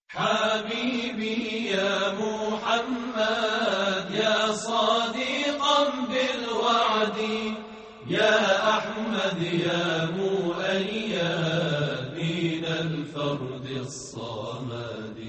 حبيبي يا محمد يا صادقا بالوعد يا أحمد يا مؤيد من الفرد الصمد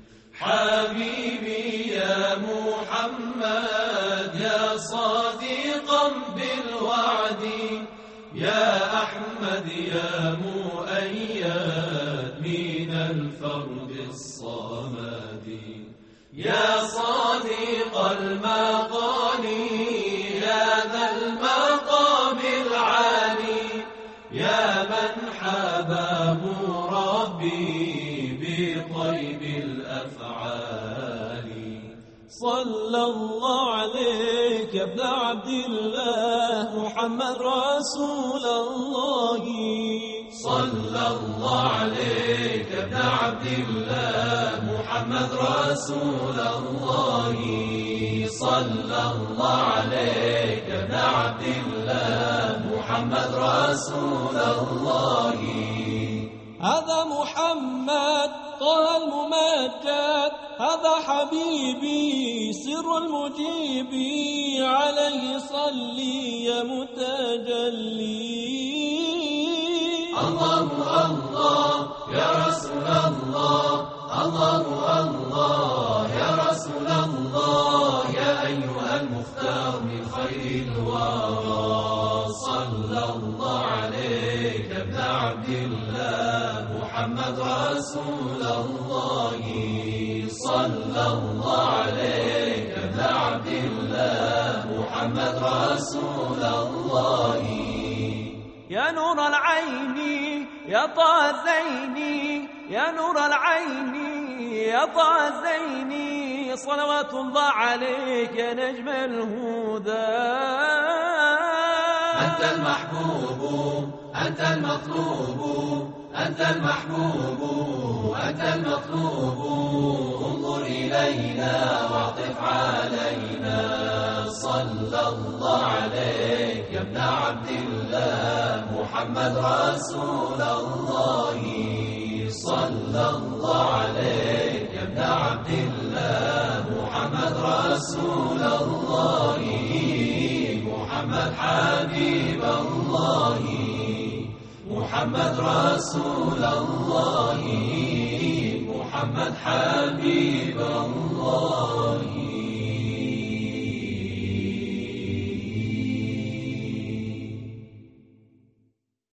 حبيبي يا محمد يا صادقا بالوعد يا أحمد يا مؤيد من الفرد الصمد يا صادق المقال يا ذا المقام العالي يا من حباب ربي بطيب الأفعال صلى الله عليك يا ابن عبد الله محمد رسول الله صلى الله عليك يا ابن عبد الله محمد رسول الله صلى الله عليك يا ابن عبد الله محمد رسول الله هذا محمد طه الممجد هذا حبيبي سر المجيب عليه صلي يا متجلي الله الله يا رسول الله الله الله يا رسول الله يا أيها المختار من خير الورى صلى الله عليك يا ابن عبد الله محمد رسول الله صلى الله عليك يا ابن عبد الله محمد رسول الله يا نور العين يا طه الزيني يا نور العين يا طه الزيني صلوات الله عليك يا نجم الهدى أنت المحبوب أنت المطلوب أنت المحبوب أنت المطلوب انظر إلينا واعطف علينا صلى الله عليك يا ابن عبد الله محمد رسول الله صلى الله عليك يا ابن عبد الله محمد رسول الله محمد حبيب الله محمد رسول الله محمد حبيب الله